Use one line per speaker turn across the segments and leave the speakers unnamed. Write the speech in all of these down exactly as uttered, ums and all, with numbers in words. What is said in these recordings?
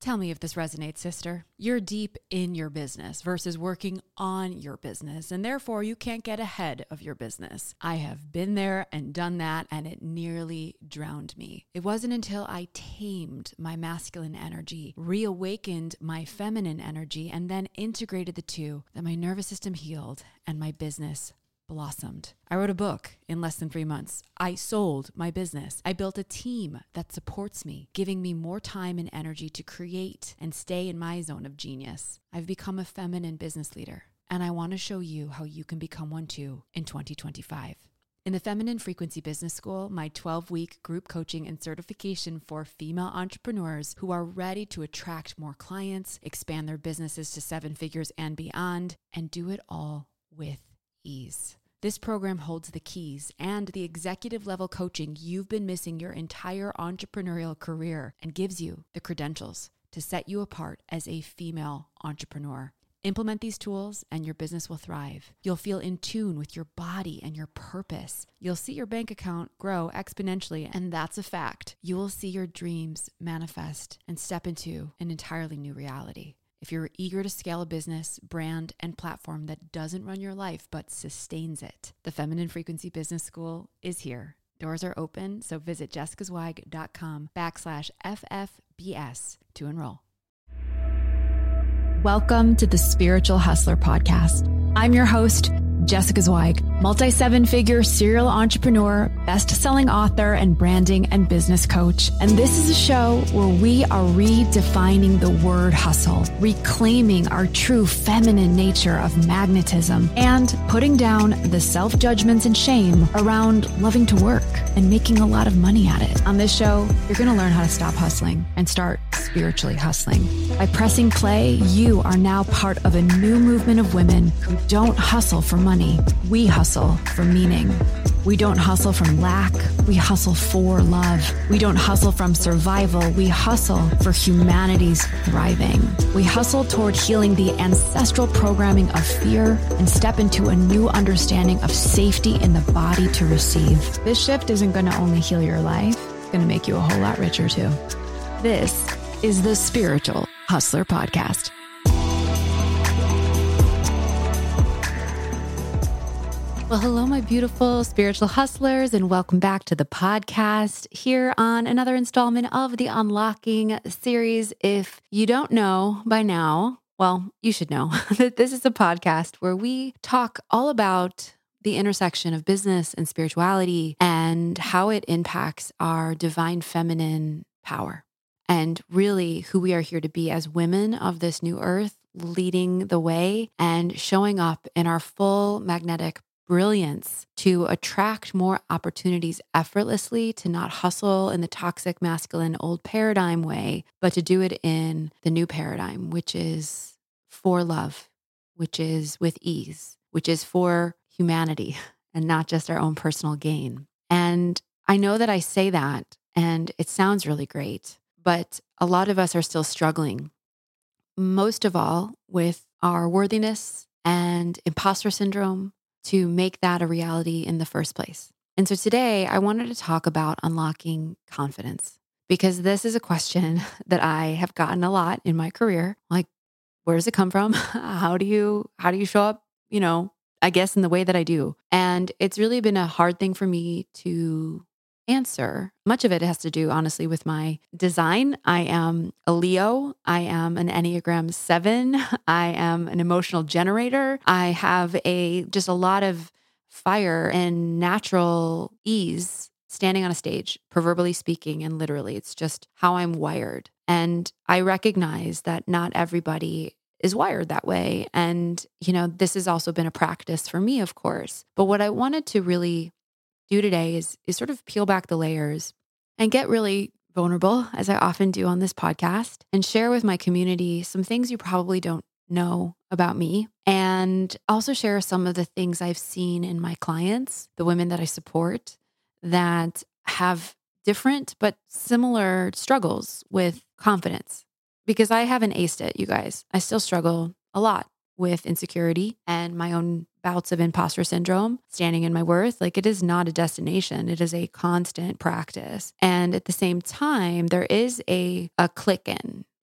Tell me if this resonates, sister. You're deep in your business versus working on your business, and therefore you can't get ahead of your business. I have been there and done that, and it nearly drowned me. It wasn't until I tamed my masculine energy, reawakened my feminine energy, and then integrated the two that my nervous system healed and my business blossomed. I wrote a book in less than three months. I sold my business. I built a team that supports me, giving me more time and energy to create and stay in my zone of genius. I've become a feminine business leader, and I want to show you how you can become one too in twenty twenty-five. In the Feminine Frequency Business School, my twelve-week group coaching and certification for female entrepreneurs who are ready to attract more clients, expand their businesses to seven figures and beyond, and do it all with ease. This program holds the keys and the executive level coaching you've been missing your entire entrepreneurial career and gives you the credentials to set you apart as a female entrepreneur. Implement these tools and your business will thrive. You'll feel in tune with your body and your purpose. You'll see your bank account grow exponentially, and that's a fact. You will see your dreams manifest and step into an entirely new reality. If you're eager to scale a business, brand, and platform that doesn't run your life but sustains it, the Feminine Frequency Business School is here. Doors are open, so visit jessicazweig.com backslash FFBS to enroll. Welcome to the Spiritual Hustler Podcast. I'm your host, Jessica Zweig, multi-seven-figure serial entrepreneur, best-selling author, and branding and business coach. And this is a show where we are redefining the word hustle, reclaiming our true feminine nature of magnetism, and putting down the self-judgments and shame around loving to work and making a lot of money at it. On this show, you're going to learn how to stop hustling and start spiritually hustling. By pressing play, you are now part of a new movement of women who don't hustle for money. We hustle for meaning. We don't hustle from lack. We hustle for love. We don't hustle from survival. We hustle for humanity's thriving. We hustle toward healing the ancestral programming of fear and step into a new understanding of safety in the body to receive. This shift isn't going to only heal your life, it's going to make you a whole lot richer too. This is the Spiritual Hustler Podcast. Well, hello, my beautiful spiritual hustlers, and welcome back to the podcast here on another installment of the Unlocking series. If you don't know by now, well, you should know that this is a podcast where we talk all about the intersection of business and spirituality and how it impacts our divine feminine power and really who we are here to be as women of this new earth, leading the way and showing up in our full magnetic brilliance to attract more opportunities effortlessly, to not hustle in the toxic masculine old paradigm way, but to do it in the new paradigm, which is for love, which is with ease, which is for humanity and not just our own personal gain. And I know that I say that and it sounds really great, but a lot of us are still struggling, most of all with our worthiness and imposter syndrome, to make that a reality in the first place. And so today I wanted to talk about unlocking confidence, because this is a question that I have gotten a lot in my career. Like, where does it come from? How do you, how do you show up, you know, I guess in the way that I do? And it's really been a hard thing for me to answer. Much of it has to do, honestly, with my design. I am a Leo. I am an Enneagram seven. I am an emotional generator. I have a just a lot of fire and natural ease standing on a stage, proverbially speaking, and literally. It's just how I'm wired. And I recognize that not everybody is wired that way. And, you know, this has also been a practice for me, of course. But what I wanted to really do today is, is sort of peel back the layers and get really vulnerable, as I often do on this podcast, and share with my community some things you probably don't know about me, and also share some of the things I've seen in my clients, the women that I support, that have different but similar struggles with confidence. Because I haven't aced it, you guys. I still struggle a lot with insecurity and my own bouts of imposter syndrome, standing in my worth. Like, it is not a destination. It is a constant practice. And at the same time, there is a, a click in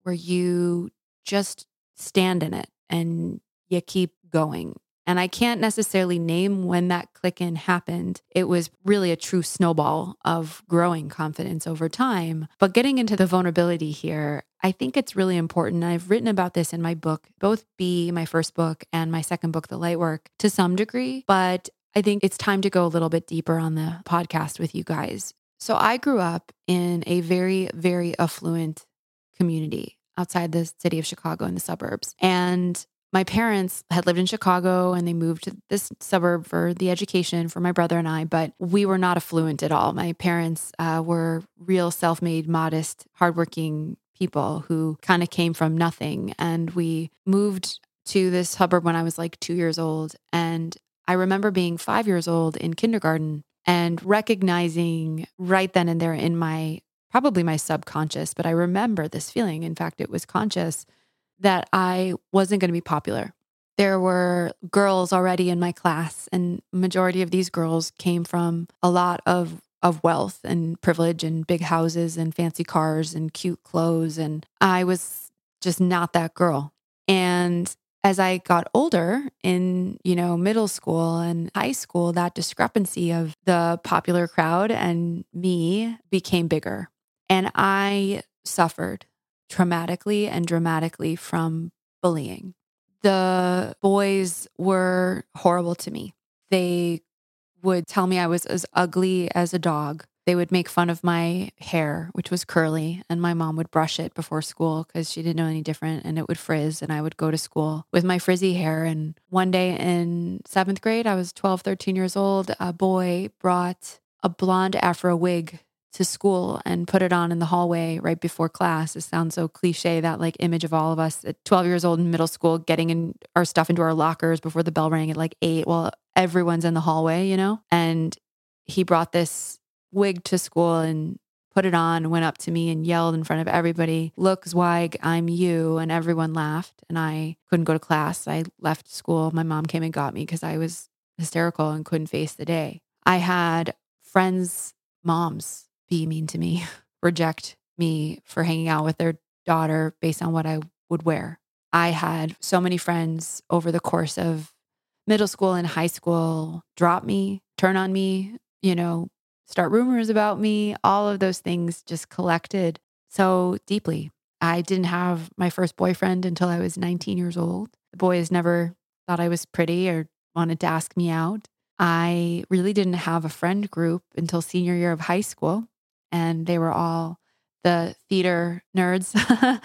where you just stand in it and you keep going. And I can't necessarily name when that click in happened. It was really a true snowball of growing confidence over time. But getting into the vulnerability here, I think it's really important. I've written about this in my book, both B, my first book, and my second book, The Light Work, to some degree. But I think it's time to go a little bit deeper on the podcast with you guys. So I grew up in a very, very affluent community outside the city of Chicago in the suburbs. And my parents had lived in Chicago and they moved to this suburb for the education for my brother and I, but we were not affluent at all. My parents uh, were real self-made, modest, hardworking people who kind of came from nothing. And we moved to this suburb when I was like two years old. And I remember being five years old in kindergarten and recognizing right then and there in my, probably my subconscious, but I remember this feeling. In fact, it was conscious that I wasn't going to be popular. There were girls already in my class, and majority of these girls came from a lot of, of wealth and privilege and big houses and fancy cars and cute clothes. And I was just not that girl. And as I got older in, you know, middle school and high school, that discrepancy of the popular crowd and me became bigger. And I suffered traumatically and dramatically from bullying. The boys were horrible to me. They would tell me I was as ugly as a dog. They would make fun of my hair, which was curly, and my mom would brush it before school because she didn't know any different, and it would frizz, and I would go to school with my frizzy hair. And one day in seventh grade, I was twelve, thirteen years old, a boy brought a blonde afro wig to school and put it on in the hallway right before class. It sounds so cliche, that like image of all of us at twelve years old in middle school, getting in our stuff into our lockers before the bell rang at like eight. Well, everyone's in the hallway, you know? And he brought this wig to school and put it on, went up to me and yelled in front of everybody, "Look, Zweig, I'm you." And everyone laughed and I couldn't go to class. I left school. My mom came and got me because I was hysterical and couldn't face the day. I had friends' moms be mean to me, reject me for hanging out with their daughter based on what I would wear. I had so many friends over the course of middle school and high school drop me, turn on me, you know, start rumors about me. All of those things just collected so deeply. I didn't have my first boyfriend until I was nineteen years old. The boys never thought I was pretty or wanted to ask me out. I really didn't have a friend group until senior year of high school. And they were all the theater nerds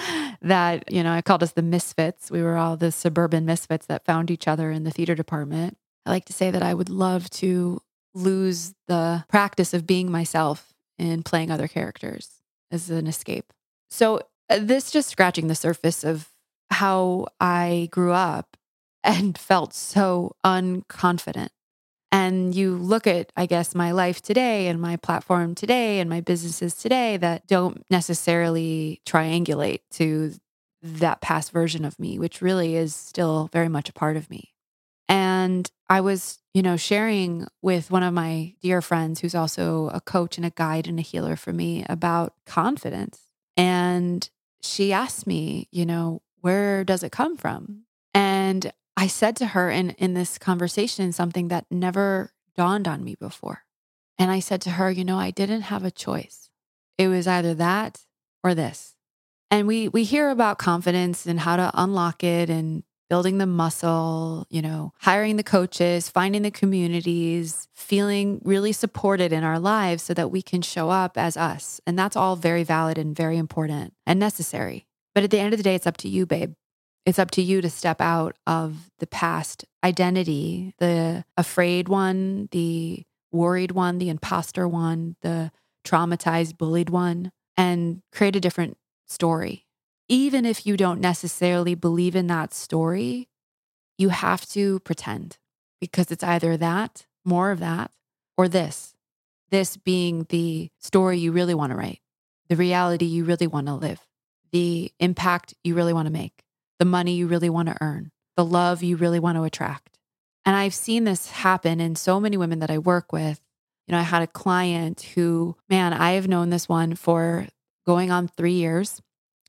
that, you know, I called us the misfits. We were all the suburban misfits that found each other in the theater department. I like to say that I would love to lose the practice of being myself and playing other characters as an escape. So uh, this just scratching the surface of how I grew up and felt so unconfident. And you look at, I guess, my life today and my platform today and my businesses today that don't necessarily triangulate to that past version of me, which really is still very much a part of me. And I was, you know, sharing with one of my dear friends who's also a coach and a guide and a healer for me about confidence. And she asked me, you know, where does it come from? And I said to her in, in this conversation something that never dawned on me before. And I said to her, you know, I didn't have a choice. It was either that or this. And we we hear about confidence and how to unlock it and building the muscle, you know, hiring the coaches, finding the communities, feeling really supported in our lives so that we can show up as us. And that's all very valid and very important and necessary. But at the end of the day, it's up to you, babe. It's up to you to step out of the past identity, the afraid one, the worried one, the imposter one, the traumatized, bullied one, and create a different story. Even if you don't necessarily believe in that story, you have to pretend because it's either that, more of that, or this. This being the story you really want to write, the reality you really want to live, the impact you really want to make, the money you really want to earn, the love you really want to attract. And I've seen this happen in so many women that I work with. You know, I had a client who, man, I have known this one for going on three years.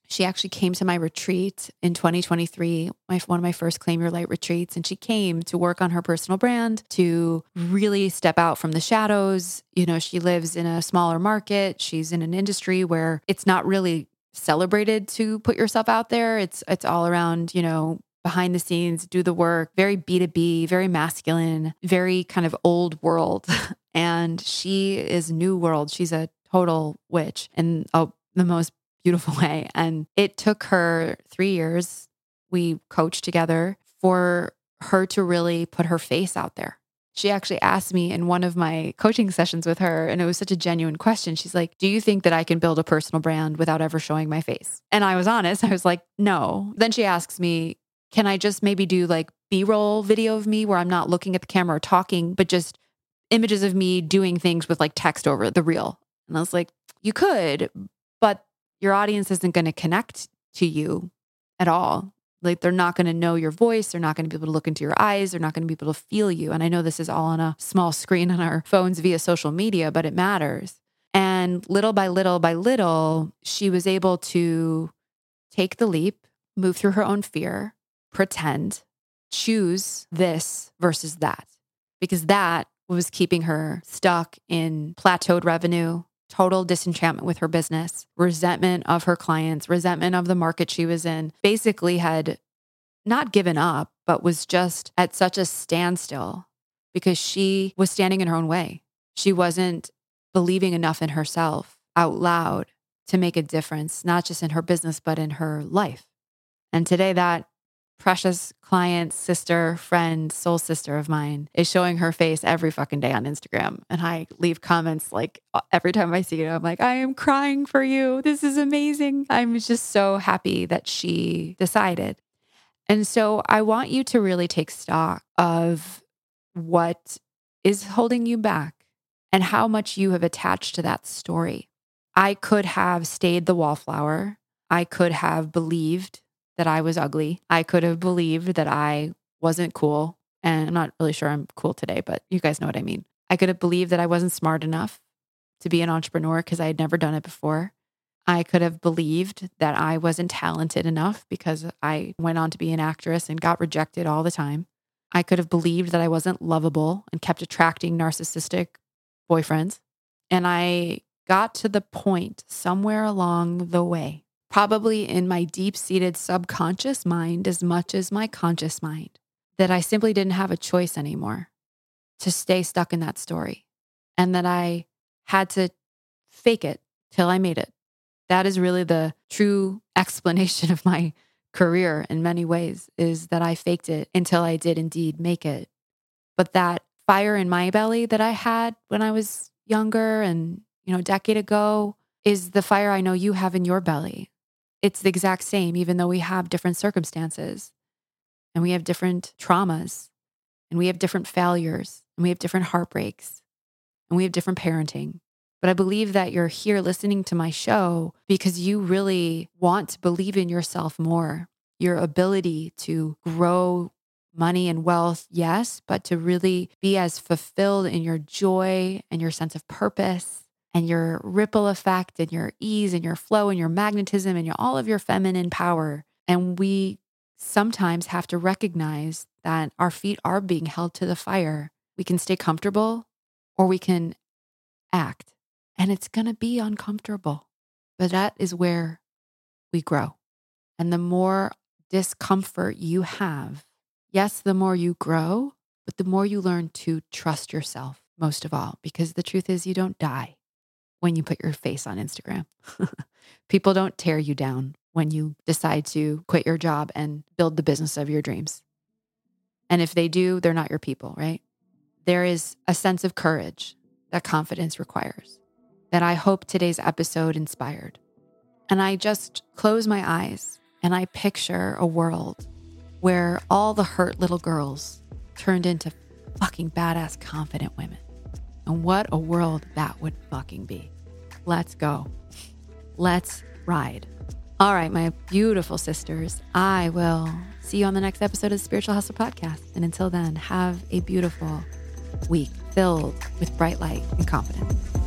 She actually came to my retreat in twenty twenty-three, my, one of my first Claim Your Light retreats. And she came to work on her personal brand, to really step out from the shadows. You know, she lives in a smaller market. She's in an industry where it's not really celebrated to put yourself out there. It's, it's all around, you know, behind the scenes, do the work, very B two B, very masculine, very kind of old world. And she is new world. She's a total witch in oh, the most beautiful way. And it took her three years. We coached together for her to really put her face out there. She actually asked me in one of my coaching sessions with her, and it was such a genuine question. She's like, do you think that I can build a personal brand without ever showing my face? And I was honest. I was like, no. Then she asks me, can I just maybe do like B-roll video of me where I'm not looking at the camera or talking, but just images of me doing things with like text over the reel? And I was like, you could, but your audience isn't going to connect to you at all. Like they're not going to know your voice. They're not going to be able to look into your eyes. They're not going to be able to feel you. And I know this is all on a small screen on our phones via social media, but it matters. And little by little by little, she was able to take the leap, move through her own fear, pretend, choose this versus that, because that was keeping her stuck in plateaued revenue, total disenchantment with her business, resentment of her clients, resentment of the market she was in, basically had not given up, but was just at such a standstill because she was standing in her own way. She wasn't believing enough in herself out loud to make a difference, not just in her business, but in her life. And today that precious client, sister, friend, soul sister of mine is showing her face every fucking day on Instagram. And I leave comments like every time I see it, I'm like, I am crying for you. This is amazing. I'm just so happy that she decided. And so I want you to really take stock of what is holding you back and how much you have attached to that story. I could have stayed the wallflower. I could have believed that I was ugly. I could have believed that I wasn't cool. And I'm not really sure I'm cool today, but you guys know what I mean. I could have believed that I wasn't smart enough to be an entrepreneur because I had never done it before. I could have believed that I wasn't talented enough because I went on to be an actress and got rejected all the time. I could have believed that I wasn't lovable and kept attracting narcissistic boyfriends. And I got to the point somewhere along the way, probably in my deep-seated subconscious mind as much as my conscious mind, that I simply didn't have a choice anymore to stay stuck in that story, and that I had to fake it till I made it. That is really the true explanation of my career in many ways, is that I faked it until I did indeed make it. But that fire in my belly that I had when I was younger and, you know, a decade ago is the fire I know you have in your belly. It's the exact same, even though we have different circumstances and we have different traumas and we have different failures and we have different heartbreaks and we have different parenting. But I believe that you're here listening to my show because you really want to believe in yourself more, your ability to grow money and wealth, yes, but to really be as fulfilled in your joy and your sense of purpose and your ripple effect and your ease and your flow and your magnetism and your, all of your feminine power. And we sometimes have to recognize that our feet are being held to the fire. We can stay comfortable or we can act, and it's going to be uncomfortable, but that is where we grow. And the more discomfort you have, yes, the more you grow, but the more you learn to trust yourself most of all, because the truth is you don't die when you put your face on Instagram. People don't tear you down when you decide to quit your job and build the business of your dreams. And if they do, they're not your people, right? There is a sense of courage that confidence requires that I hope today's episode inspired. And I just close my eyes and I picture a world where all the hurt little girls turned into fucking badass confident women. And what a world that would fucking be. Let's go. Let's ride. All right, my beautiful sisters, I will see you on the next episode of the Spiritual Hustle Podcast. And until then, have a beautiful week filled with bright light and confidence.